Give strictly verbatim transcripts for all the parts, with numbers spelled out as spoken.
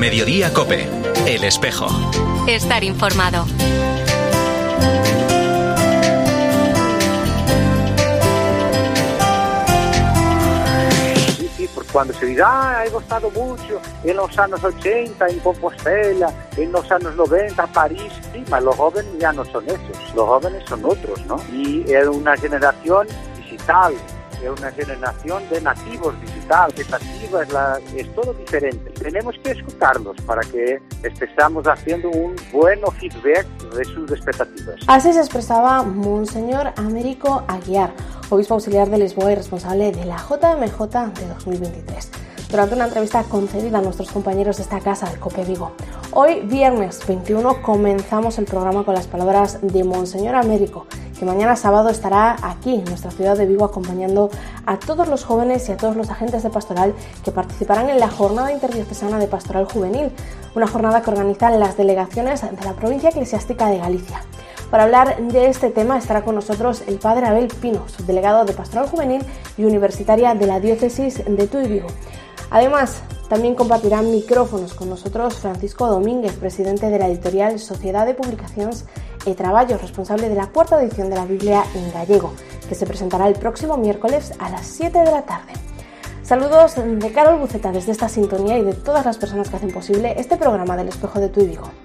Mediodía COPE. El espejo. Estar informado. Cuando se dirá, ah, he gostado mucho en los años ochenta en Compostela, en los años noventa París, sí, mas los jóvenes ya no son esos, los jóvenes son otros, ¿no? Y es una generación digital, es una generación de nativos digital, que nativa es, la, es todo diferente. Tenemos que escucharlos para que estemos haciendo un buen feedback de sus expectativas. Así se expresaba Monseñor Américo Aguiar, obispo auxiliar de Lisboa y responsable de la J M J de dos mil veintitrés, durante una entrevista concedida a nuestros compañeros de esta casa del COPE Vigo. Hoy, viernes veintiuno, comenzamos el programa con las palabras de Monseñor Américo, que mañana sábado estará aquí en nuestra ciudad de Vigo acompañando a todos los jóvenes y a todos los agentes de pastoral que participarán en la Jornada Interdiocesana de Pastoral Juvenil, una jornada que organizan las delegaciones de la provincia eclesiástica de Galicia. Para hablar de este tema estará con nosotros el padre Abel Pino, subdelegado de Pastoral Juvenil y Universitaria de la Diócesis de Tui Vigo. Además, también compartirán micrófonos con nosotros Francisco Domínguez, presidente de la editorial Sociedad de Publicaciones e Traballo, responsable de la cuarta edición de la Biblia en gallego, que se presentará el próximo miércoles a las siete de la tarde. Saludos de Carol Buceta desde esta sintonía y de todas las personas que hacen posible este programa del Espejo de Tui Vigo.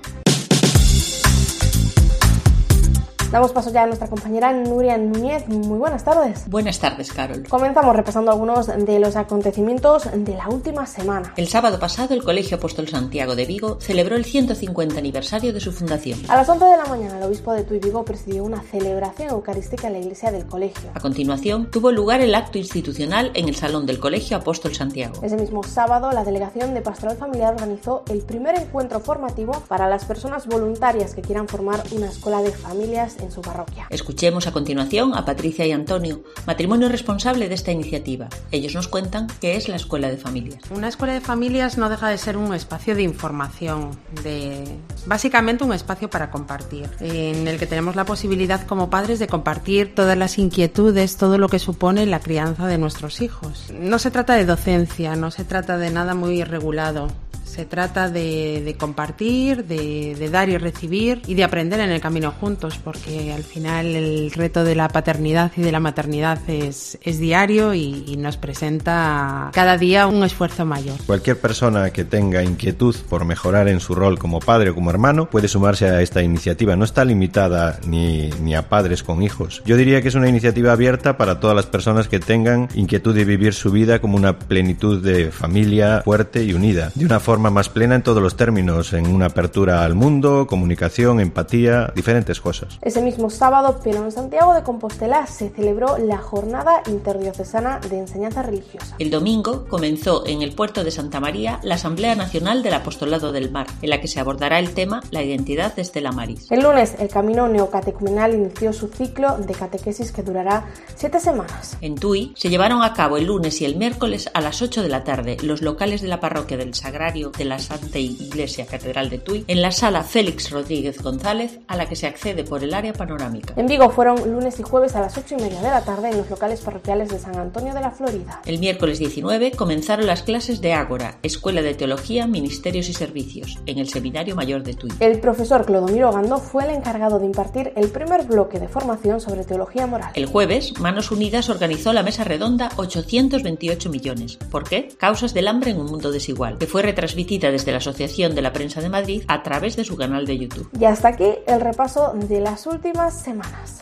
Damos paso ya a nuestra compañera Nuria Núñez. Muy buenas tardes. Buenas tardes, Carol. Comenzamos repasando algunos de los acontecimientos de la última semana. El sábado pasado, el Colegio Apóstol Santiago de Vigo celebró el ciento cincuenta aniversario de su fundación. A las once de la mañana, el obispo de Tui Vigo presidió una celebración eucarística en la iglesia del colegio. A continuación, tuvo lugar el acto institucional en el salón del Colegio Apóstol Santiago. Ese mismo sábado, la delegación de Pastoral Familiar organizó el primer encuentro formativo para las personas voluntarias que quieran formar una escuela de familias en su parroquia. Escuchemos a continuación a Patricia y Antonio, matrimonio responsable de esta iniciativa. Ellos nos cuentan qué es la Escuela de Familias. Una escuela de familias no deja de ser un espacio de información, de básicamente un espacio para compartir, en el que tenemos la posibilidad como padres de compartir todas las inquietudes, todo lo que supone la crianza de nuestros hijos. No se trata de docencia, no se trata de nada muy regulado. Se trata de, de compartir, de, de dar y recibir y de aprender en el camino juntos, porque al final el reto de la paternidad y de la maternidad es, es diario y, y nos presenta cada día un esfuerzo mayor. Cualquier persona que tenga inquietud por mejorar en su rol como padre o como hermano puede sumarse a esta iniciativa. No está limitada ni, ni a padres con hijos. Yo diría que es una iniciativa abierta para todas las personas que tengan inquietud de vivir su vida como una plenitud de familia fuerte y unida, de una forma más plena en todos los términos, en una apertura al mundo, comunicación, empatía, diferentes cosas. Ese mismo sábado, pero en Santiago de Compostela, se celebró la Jornada Interdiocesana de Enseñanza Religiosa. El domingo comenzó en el puerto de Santa María la Asamblea Nacional del Apostolado del Mar, en la que se abordará el tema La identidad de Stella Maris. El lunes, el Camino Neocatecumenal inició su ciclo de catequesis que durará siete semanas. En Tui se llevaron a cabo el lunes y el miércoles a las ocho de la tarde los locales de la parroquia del Sagrario de la Santa Iglesia Catedral de Tui en la sala Félix Rodríguez González, a la que se accede por el área panorámica. En Vigo fueron lunes y jueves a las ocho y media de la tarde en los locales parroquiales de San Antonio de la Florida. El miércoles diecinueve comenzaron las clases de Ágora, Escuela de Teología, Ministerios y Servicios, en el Seminario Mayor de Tui. El profesor Clodomiro Gando fue el encargado de impartir el primer bloque de formación sobre teología moral. El jueves, Manos Unidas organizó la mesa redonda ochocientos veintiocho millones. ¿Por qué? Causas del hambre en un mundo desigual, que fue retransmitida desde la Asociación de la Prensa de Madrid a través de su canal de YouTube. Y hasta aquí el repaso de las últimas semanas.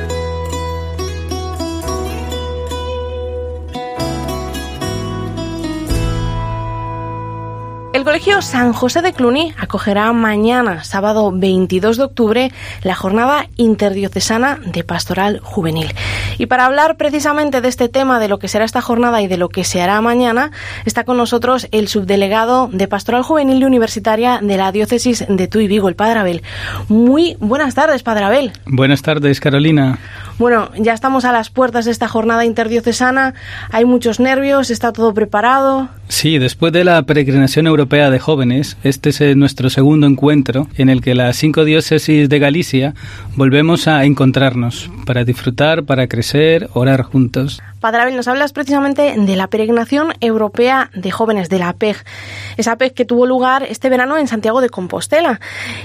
El Colegio San José de Cluny acogerá mañana, sábado veintidós de octubre, la Jornada Interdiocesana de Pastoral Juvenil. Y para hablar precisamente de este tema, de lo que será esta jornada y de lo que se hará mañana, está con nosotros el subdelegado de Pastoral Juvenil y Universitaria de la Diócesis de Tui Vigo, el Padre Abel. Muy buenas tardes, Padre Abel. Buenas tardes, Carolina. Bueno, ya estamos a las puertas de esta jornada interdiocesana, hay muchos nervios, está todo preparado. Sí, después de la peregrinación europea de jóvenes, este es nuestro segundo encuentro en el que las cinco diócesis de Galicia volvemos a encontrarnos para disfrutar, para crecer, orar juntos. Padre Abel, nos hablas precisamente de la Peregrinación Europea de Jóvenes, de la P E G. Esa P E G que tuvo lugar este verano en Santiago de Compostela.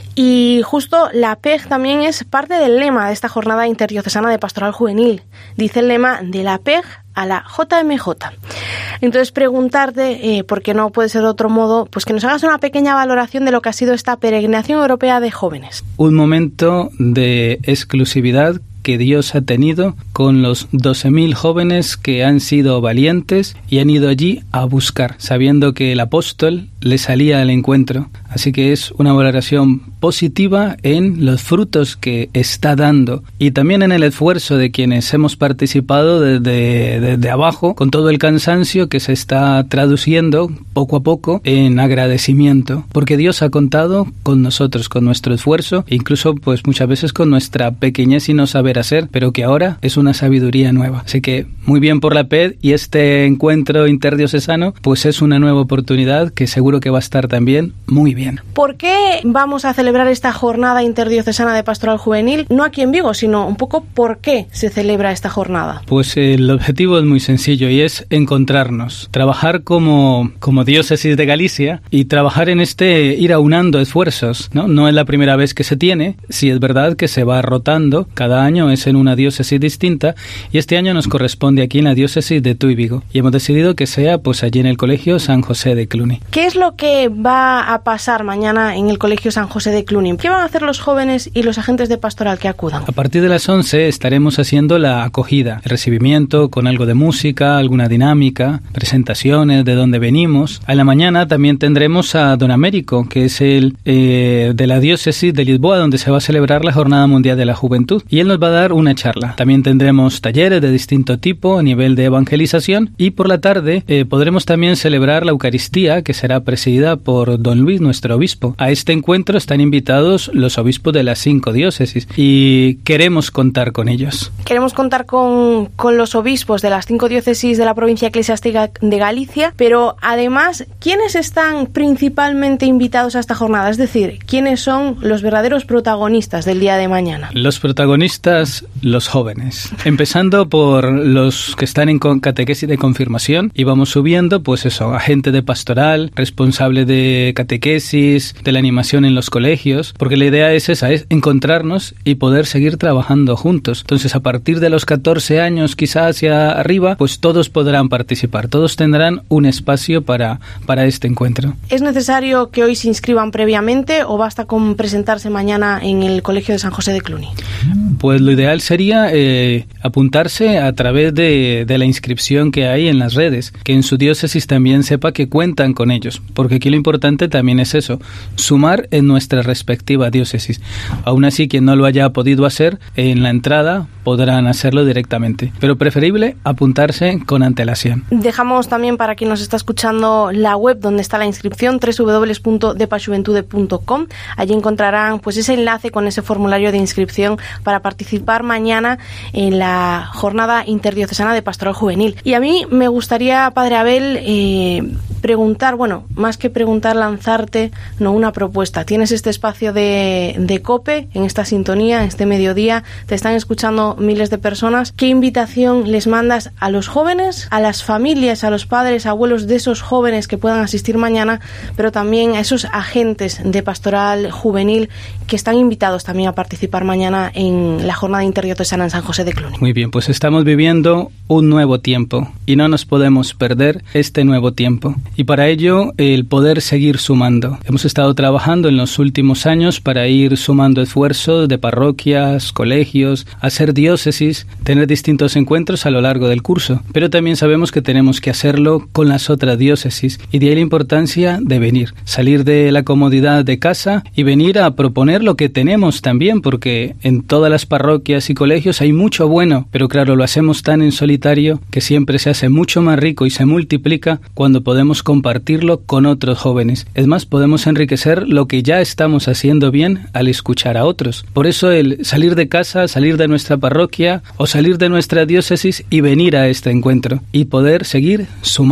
Y justo la P E G también es parte del lema de esta jornada interdiocesana de pastoral juvenil. Dice el lema de la P E G a la J M J. Entonces preguntarte, eh, porque no puede ser de otro modo, pues que nos hagas una pequeña valoración de lo que ha sido esta Peregrinación Europea de Jóvenes. Un momento de exclusividad que Dios ha tenido con los doce mil jóvenes que han sido valientes y han ido allí a buscar, sabiendo que el apóstol le salía al encuentro. Así que es una valoración positiva en los frutos que está dando y también en el esfuerzo de quienes hemos participado desde, desde abajo, con todo el cansancio que se está traduciendo poco a poco en agradecimiento, porque Dios ha contado con nosotros, con nuestro esfuerzo, e incluso pues muchas veces con nuestra pequeñez y no saber hacer, pero que ahora es una sabiduría nueva. Así que muy bien por la P E D, y este encuentro interdiocesano pues es una nueva oportunidad que seguro que va a estar también muy bien. ¿Por qué vamos a celebrar esta jornada interdiocesana de pastoral juvenil? No aquí en Vigo, sino un poco por qué se celebra esta jornada. Pues el objetivo es muy sencillo y es encontrarnos, trabajar como, como diócesis de Galicia y trabajar en este ir aunando esfuerzos, ¿no? No es la primera vez que se tiene, sí es verdad que se va rotando, cada año es en una diócesis distinta y este año nos corresponde aquí en la diócesis de Tuy Vigo y hemos decidido que sea pues allí en el Colegio San José de Cluny. ¿Qué es lo que va a pasar mañana en el Colegio San José de Cluny? ¿Qué van a hacer los jóvenes y los agentes de pastoral que acudan? A partir de las once estaremos haciendo la acogida, el recibimiento con algo de música, alguna dinámica, presentaciones de dónde venimos. A la mañana también tendremos a don Américo, que es el eh, de la diócesis de Lisboa, donde se va a celebrar la Jornada Mundial de la Juventud, y él nos va a dar una charla. También tendremos talleres de distinto tipo a nivel de evangelización y por la tarde eh, podremos también celebrar la Eucaristía, que será presidida por don Luis, nuestro obispo. A este encuentro están invitados los obispos de las cinco diócesis y queremos contar con ellos. Queremos contar con, con los obispos de las cinco diócesis de la provincia eclesiástica de Galicia, pero además, ¿quiénes están principalmente invitados a esta jornada? Es decir, ¿quiénes son los verdaderos protagonistas del día de mañana? Los protagonistas, los jóvenes. Empezando por los que están en catequesis de confirmación y vamos subiendo, pues eso, agente de pastoral, responsable de catequesis, de la animación en los colegios, porque la idea es esa, es encontrarnos y poder seguir trabajando juntos. Entonces, a partir de los catorce años, quizás hacia arriba, pues todos podrán participar, todos tendrán un espacio para, para este encuentro. ¿Es necesario que hoy se inscriban previamente o basta con presentarse mañana en el Colegio de San José de Cluny? Pues lo ideal sería eh, apuntarse a través de, de la inscripción que hay en las redes, que en su diócesis también sepa que cuentan con ellos, porque aquí lo importante también es eso, sumar en nuestra respectiva diócesis. Aún así, quien no lo haya podido hacer, en la entrada podrán hacerlo directamente, pero preferible apuntarse con antelación. Dejamos también para quien nos está escuchando la web donde está la inscripción, doble u doble u doble u punto depajuventude punto com. Allí encontrarán pues ese enlace con ese formulario de inscripción para participar mañana en la jornada interdiocesana de pastoral juvenil. Y a mí me gustaría, Padre Abel, eh, preguntar, bueno, más que preguntar, lanzarte no una propuesta. Tienes este espacio de, de COPE en esta sintonía, en este mediodía, te están escuchando miles de personas. ¿Qué invitación les mandas a los jóvenes, a las familias, a los padres, abuelos de esos jóvenes que puedan asistir mañana, pero también a esos agentes de pastoral juvenil que están invitados también a participar mañana en la jornada interdiocesana en San José de Cluny? Muy bien, pues estamos viviendo un nuevo tiempo y no nos podemos perder este nuevo tiempo. Y para ello, el poder seguir sumando. Hemos estado trabajando en los últimos años para ir sumando esfuerzos de parroquias, colegios, hacer diócesis, tener distintos encuentros a lo largo del curso. Pero también sabemos que tenemos que hacerlo con las otras diócesis y de ahí la importancia de venir, salir de la comodidad de casa y venir a proponer lo que tenemos también, porque en todas las parroquias y colegios hay mucho bueno, pero claro, lo hacemos tan en solitario que siempre se hace mucho más rico y se multiplica cuando podemos compartirlo con otros jóvenes. Es más, podemos enriquecer lo que ya estamos haciendo bien al escuchar a otros. Por eso el salir de casa, salir de nuestra parroquia o salir de nuestra diócesis y venir a este encuentro y poder seguir sumando.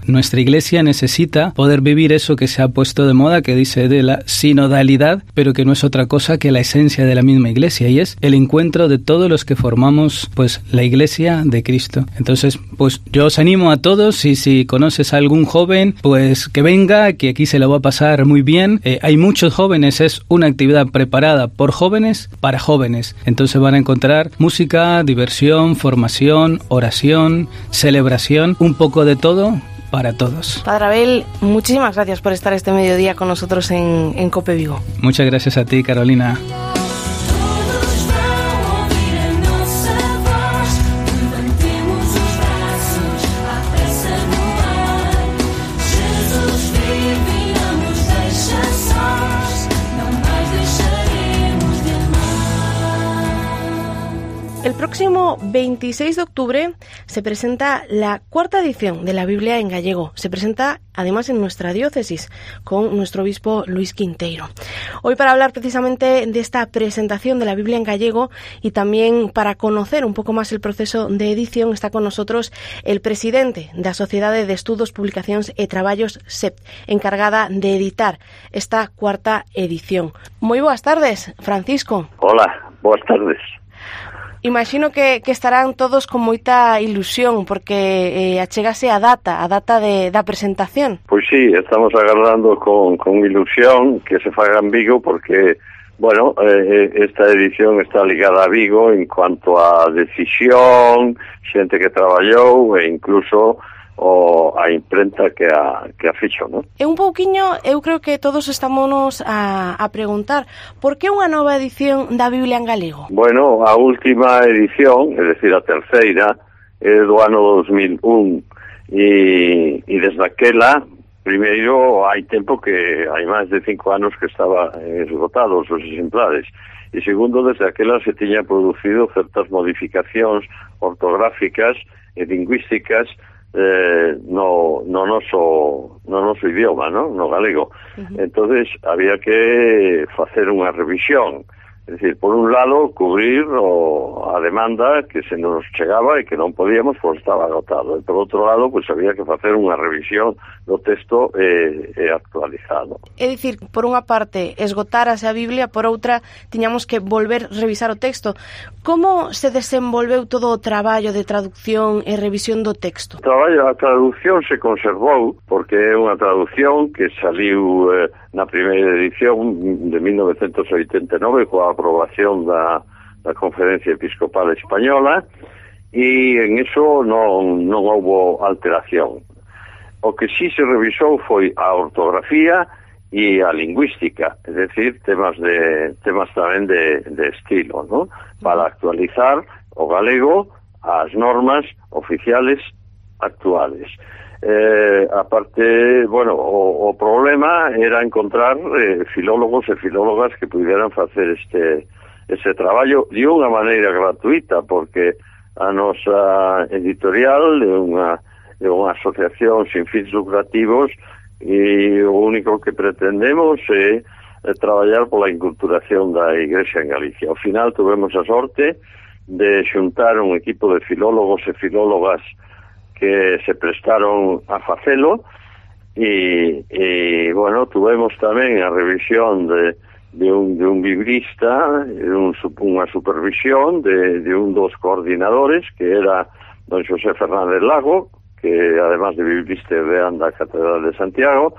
nuestra Iglesia necesita poder vivir eso que se ha puesto de moda, que dice de la sinodalidad, pero que no es otra cosa que la esencia de la misma Iglesia, y es el encuentro de todos los que formamos pues la Iglesia de Cristo. Entonces, pues yo os animo a todos, y si conoces a algún joven, pues que venga, que aquí se lo va a pasar muy bien. Eh, hay muchos jóvenes, es una actividad preparada por jóvenes para jóvenes. Entonces van a encontrar música, diversión, formación, oración, celebración, un poco de todo para todos. Padre Abel, muchísimas gracias por estar este mediodía con nosotros en, en COPE Vigo. Muchas gracias a ti, Carolina. El próximo veintiséis de octubre se presenta la cuarta edición de la Biblia en gallego. Se presenta además en nuestra diócesis con nuestro obispo Luis Quinteiro. Hoy, para hablar precisamente de esta presentación de la Biblia en gallego y también para conocer un poco más el proceso de edición, está con nosotros el presidente da Sociedade de Estudos, Publicacións e Traballos S E P, encargada de editar esta cuarta edición. Moi boas tardes, Francisco. Hola, boas tardes. Imagino que, que estarán todos con moita ilusión porque eh, achegase a data, a data de, da presentación. Pois sí, estamos agardando con, con ilusión que se faga en Vigo porque, bueno, eh, esta edición está ligada a Vigo en cuanto a decisión, xente que traballou e incluso o a imprenta que a, que a fixo, non? E un pouquiño, eu creo que todos estámonos a, a preguntar por que unha nova edición da Biblia en galego? Bueno, a última edición, é dicir, a terceira, é do ano dos mil un e, e desde aquela, primeiro, hai tempo que hai máis de cinco anos que estaba esgotados os exemplares, e segundo, desde aquela se tiña producido certas modificacións ortográficas e lingüísticas Eh, no, no noso no noso idioma, ¿no? No galego. Uh-huh. Entonces había que facer unha revisión, es decir, por un lado cubrir o, a demanda que se nos chegaba e que non podíamos porque estaba agotado, e por outro lado pues había que facer unha revisión do texto e, e actualizado. É dicir, por unha parte esgotárase a Biblia, por outra tiñamos que volver revisar o texto. Como se desenvolveu todo o traballo de traducción e revisión do texto? O traballo, a traducción se conservou porque é unha traducción que saliu eh, na primeira edición de mil novecentos oitenta e nove coa aprobación da, da Conferencia Episcopal Española e en eso non, non houbo alteración. O que sí se revisou foi a ortografía e a lingüística, es decir, temas de temas tamén de, de estilo, ¿no? Para actualizar o galego ás normas oficiales actuales. Eh, aparte, bueno, o, o problema era encontrar eh, filólogos e filólogas que pudieran facer este ese traballo de unha maneira gratuita, porque a nosa editorial é unha, é unha asociación sin fins lucrativos e o único que pretendemos é, é traballar pola inculturación da Igrexa en Galicia. Ao final tuvemos a sorte de xuntar un equipo de filólogos e filólogas que se prestaron a facelo e, e bueno, tuvemos tamén a revisión de, de, un, de un biblista, un, unha supervisión de, de un dos coordinadores que era don José Fernández Lago, que además de biblista de da Catedral de Santiago,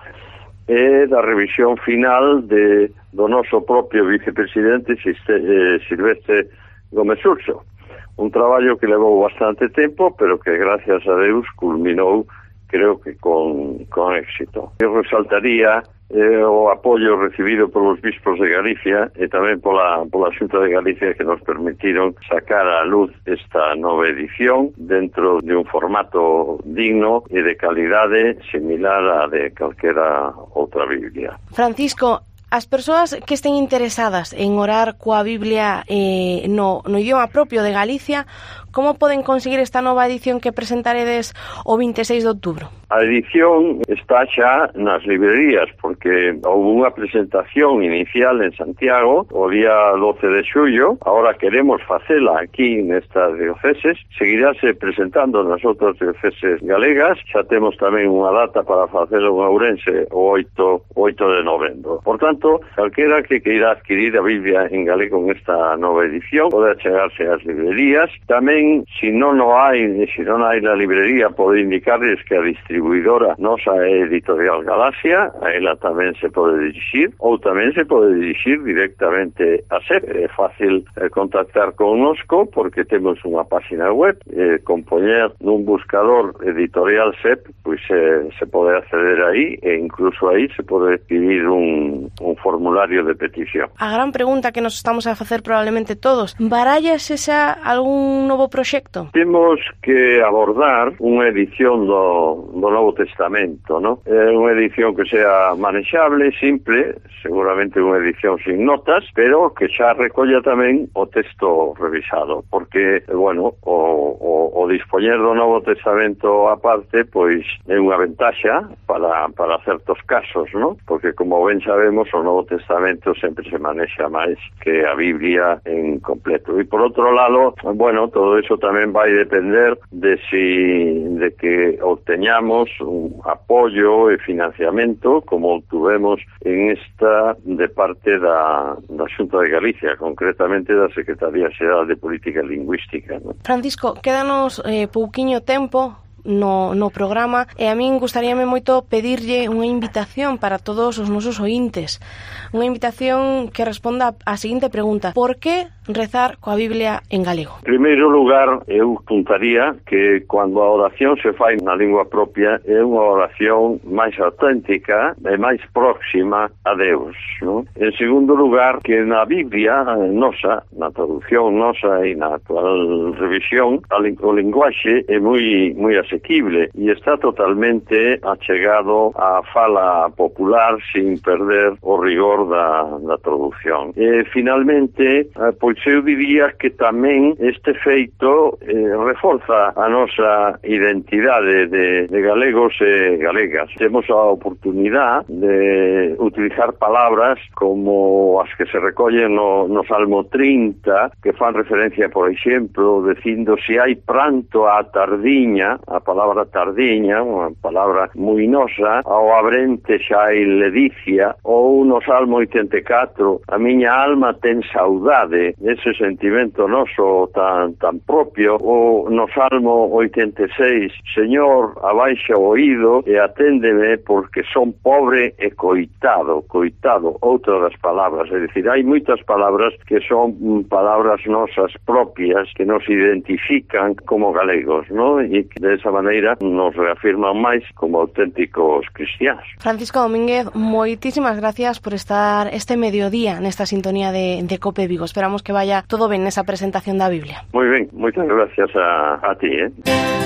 e da revisión final de do noso propio vicepresidente Silvestre Gómez Urso. Un traballo que levou bastante tempo, pero que, gracias a Deus, culminou, creo que con, con éxito. Eu resaltaría eh, o apoio recibido polos bispos de Galicia e tamén pola, pola Xunta de Galicia que nos permitiron sacar a luz esta nova edición dentro de un formato digno e de calidade similar a de calquera outra Biblia. Francisco, as persoas que estén interesadas en orar coa Biblia eh, no, no idioma propio de Galicia, como poden conseguir esta nova edición que presentaredes o veintiséis de outubro? A edición está xa nas librerías, porque houve unha presentación inicial en Santiago o día doce de xullo. Ahora queremos facela aquí nestas dioceses. Seguirase presentando nas outras dioceses galegas. Xa temos tamén unha data para facelo en Ourense o oito de novembro. Por tanto, calquera que queira adquirir a Biblia en galego en esta nova edición pode achegarse ás librerías. Tamén, se non o hai, se non hai na librería, pode indicarles que a distribuidora nosa é Editorial Galaxia, a ela tamén se pode dirixir, ou tamén se pode dirixir directamente a S E P. É fácil eh, contactar connosco porque temos unha página web, eh, con poñer nun buscador Editorial S E P, pois eh, se pode acceder aí e incluso aí se pode escribir un, un formulario de petición. A gran pregunta que nos estamos a facer probablemente todos, barállase xa algún novo proxecto? Temos que abordar unha edición do, do Novo Testamento, ¿no? É unha edición que sea manexable, simple, seguramente unha edición sin notas, pero que xa recolla tamén o texto revisado, porque, bueno, o, o, o dispoñer do Novo Testamento aparte, pois é unha ventaxa para, para certos casos, ¿no? Porque, como ben sabemos, o Novo Testamento sempre se manexa máis que a Biblia en completo. E, por outro lado, bueno, todo eso tamén vai depender de si de que obteñamos un apoio e financiamento como obtuvemos en esta de parte da, da Xunta de Galicia, concretamente da Secretaría Xeral de Política Lingüística, ¿no? Francisco, quédanos eh, pouquiño tempo no, no programa e a min gustaríame moito pedirlle unha invitación para todos os nosos ointes, unha invitación que responda á seguinte pregunta: por que rezar coa Biblia en galego? En primeiro lugar, eu apuntaría que cando a oración se fai na lingua propia é unha oración máis auténtica e máis próxima a Deus, ¿no? En segundo lugar, que na Biblia nosa, na traducción nosa e na actual revisión, o linguaxe é moi moi asequible e está totalmente achegado á fala popular sin perder o rigor da, da traducción. E, finalmente, pois eu diría que tamén este feito eh, reforza a nosa identidade de, de galegos e galegas. Temos a oportunidade de utilizar palabras como as que se recollen no, no Salmo trinta, que fan referencia, por exemplo, dicindo se hai pranto á tardiña, a palabra tardiña, unha palabra moi nosa, ao abrente xa hai ledicia, ou no Salmo oitenta e catro, a miña alma ten saudade, ese sentimento noso tan, tan propio, ou no Salmo oitenta e seis, Señor, abaixa o oído e aténdeme porque son pobre e coitado, coitado, outra das palabras, é dicir, hai moitas palabras que son palabras nosas propias que nos identifican como galegos, ¿no? E que de esa maneira nos reafirman máis como auténticos cristianos. Francisco Domínguez, moitísimas gracias por estar este mediodía nesta sintonía de, de Cope Vigo. Esperamos que vaya todo ben nesa presentación da Biblia. Moi ben, moitas gracias a, a ti, eh?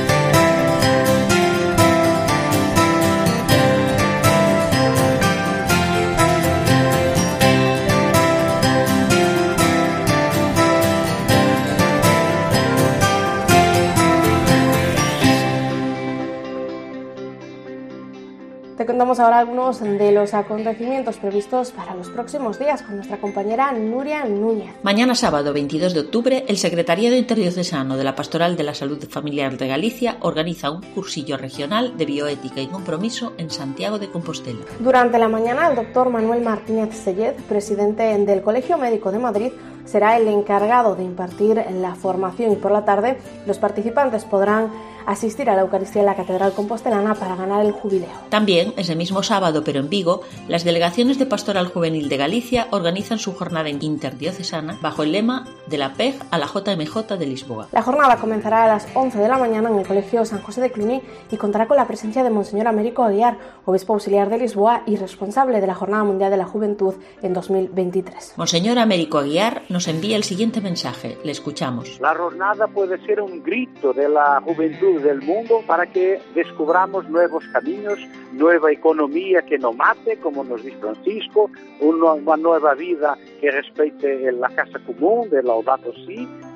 Te contamos ahora algunos de los acontecimientos previstos para los próximos días con nuestra compañera Nuria Núñez. Mañana sábado veintidós de octubre, el Secretariado Interdiocesano de la Pastoral de la Salud Familiar de Galicia organiza un cursillo regional de bioética y compromiso en Santiago de Compostela. Durante la mañana, el doctor Manuel Martínez Sellez, presidente del Colegio Médico de Madrid, será el encargado de impartir la formación y por la tarde los participantes podrán asistir a la Eucaristía en la Catedral Compostelana para ganar el jubileo. También, ese mismo sábado, pero en Vigo, las delegaciones de Pastoral Juvenil de Galicia organizan su jornada interdiocesana bajo el lema de la P E G a la J M J de Lisboa. La jornada comenzará a las once de la mañana en el Colegio San José de Cluny y contará con la presencia de Monseñor Américo Aguiar, obispo auxiliar de Lisboa y responsable de la Jornada Mundial de la Juventud en dos mil veintitrés. Monseñor Américo Aguiar nos envía el siguiente mensaje. Le escuchamos. La jornada puede ser un grito de la juventud del mundo para que descubramos nuevos caminos, nueva economía que no mate, como nos dice Francisco, una, una nueva vida que respete la casa común de Laudato Si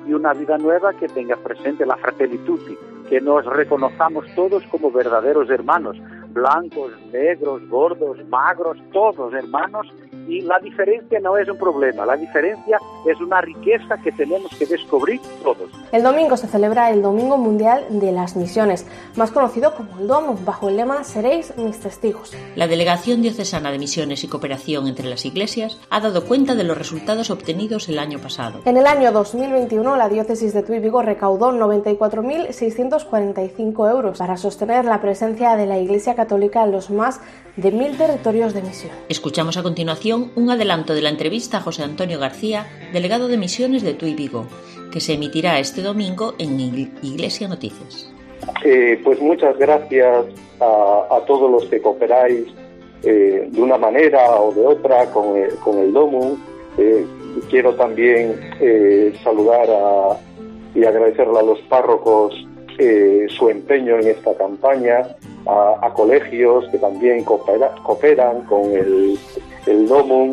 y una vida nueva que tenga presente la Fratelli Tutti, que nos reconozcamos todos como verdaderos hermanos, blancos, negros, gordos, magros, todos hermanos, y la diferencia no es un problema, la diferencia es una riqueza que tenemos que descubrir todos. El domingo se celebra el Domingo Mundial de las Misiones, más conocido como el Domo, bajo el lema Seréis mis testigos. La Delegación Diocesana de Misiones y Cooperación entre las Iglesias ha dado cuenta de los resultados obtenidos el año pasado. En el año dos mil veintiuno, la diócesis de Tuy Vigo recaudó noventa y cuatro mil seiscientos cuarenta y cinco euros para sostener la presencia de la Iglesia Católica en los más de mil territorios de misión. Escuchamos a continuación un adelanto de la entrevista a José Antonio García, delegado de Misiones de Tuy Vigo, que se emitirá este domingo en Iglesia Noticias. Eh, pues muchas gracias a, a todos los que cooperáis eh, de una manera o de otra con el, con el Domo. Eh, quiero también eh, saludar a, y agradecerle a los párrocos eh, su empeño en esta campaña, a, a colegios que también coopera, cooperan con el, el Domo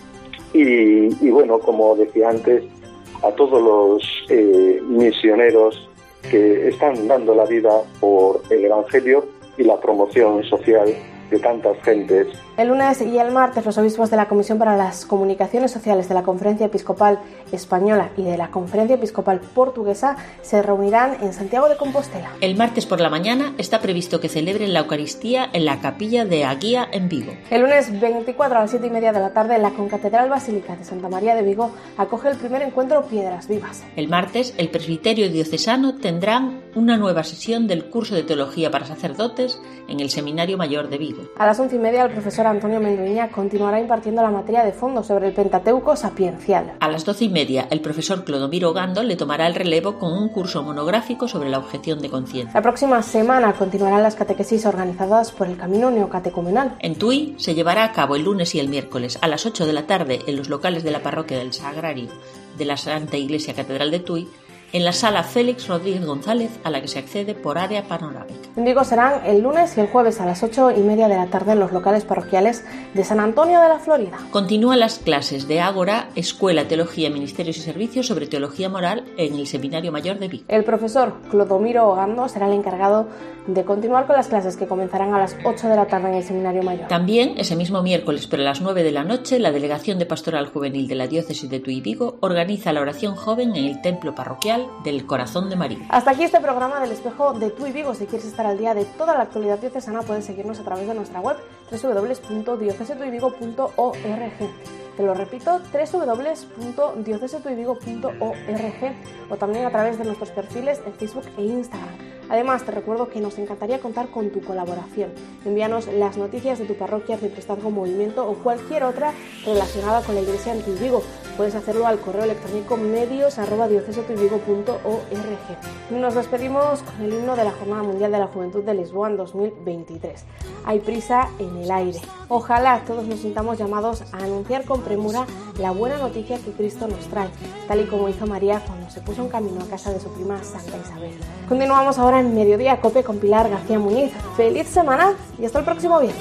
y, y bueno, como decía antes, a todos los eh, misioneros que están dando la vida por el Evangelio y la promoción social de tantas gentes. El lunes y el martes los obispos de la Comisión para las Comunicaciones Sociales de la Conferencia Episcopal Española y de la Conferencia Episcopal Portuguesa se reunirán en Santiago de Compostela. El martes por la mañana está previsto que celebren la Eucaristía en la capilla de Aguía en Vigo. El lunes veinticuatro a las siete y media de la tarde la Concatedral Basílica de Santa María de Vigo acoge el primer encuentro Piedras Vivas. El martes el Presbiterio Diocesano tendrán una nueva sesión del curso de Teología para Sacerdotes en el Seminario Mayor de Vigo. A las once y media el profesor Antonio Menduña continuará impartiendo la materia de fondo sobre el Pentateuco sapiencial. A las doce y media el profesor Clodomiro Gando le tomará el relevo con un curso monográfico sobre la objeción de conciencia. La próxima semana continuarán las catequesis organizadas por el Camino Neocatecumenal. En Tuy se llevará a cabo el lunes y el miércoles a las ocho de la tarde en los locales de la parroquia del Sagrario de la Santa Iglesia Catedral de Tuy, en la sala Félix Rodríguez González, a la que se accede por área panorámica. En Vigo serán el lunes y el jueves a las ocho y media de la tarde en los locales parroquiales de San Antonio de la Florida. Continúan las clases de Ágora, Escuela, Teología, Ministerios y Servicios sobre Teología Moral en el Seminario Mayor de Vigo. El profesor Clodomiro Gando será el encargado de continuar con las clases que comenzarán a las ocho de la tarde en el Seminario Mayor. También, ese mismo miércoles, pero a las nueve de la noche, la Delegación de Pastoral Juvenil de la Diócesis de Tuy Vigo organiza la oración joven en el Templo Parroquial del Corazón de María. Hasta aquí este programa del Espejo de Tuy Vigo. Si quieres estar al día de toda la actualidad diocesana, puedes seguirnos a través de nuestra web doble u doble u doble u punto diocesetuyvigo punto org. Te lo repito, doble u doble u doble u punto diocesetuyvigo punto org, o también a través de nuestros perfiles en Facebook e Instagram. Además, te recuerdo que nos encantaría contar con tu colaboración. Envíanos las noticias de tu parroquia, de Prestazgo Movimiento o cualquier otra relacionada con la Iglesia en Tuy Vigo. Puedes hacerlo al correo electrónico medios arroba diocesetuyvigo punto org. Nos despedimos con el himno de la Jornada Mundial de la Juventud de Lisboa en dos mil veintitrés. Hay prisa en el aire. Ojalá todos nos sintamos llamados a anunciar con premura la buena noticia que Cristo nos trae, tal y como hizo María cuando se puso en camino a casa de su prima Santa Isabel. Continuamos ahora en Mediodía Cope con Pilar García Muñiz. ¡Feliz semana y hasta el próximo viernes!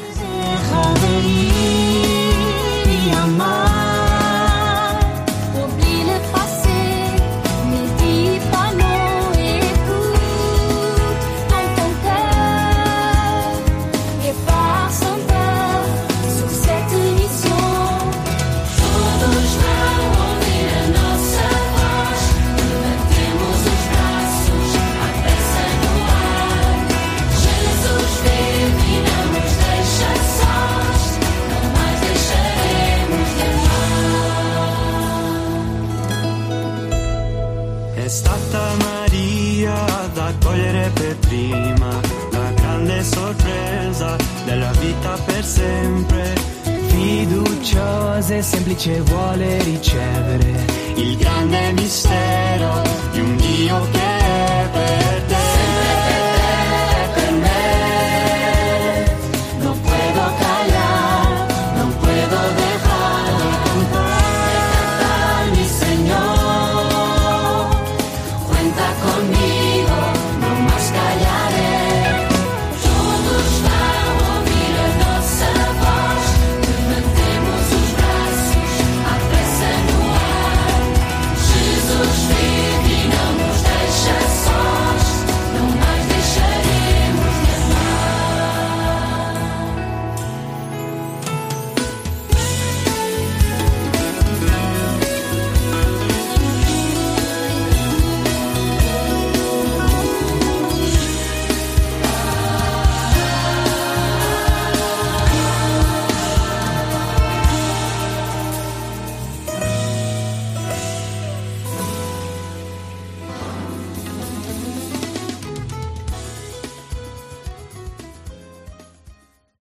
È stata Maria ad accogliere per prima la grande sorpresa della vita per sempre. Fiduciosa e semplice vuole ricevere il grande mistero di un Dio che è per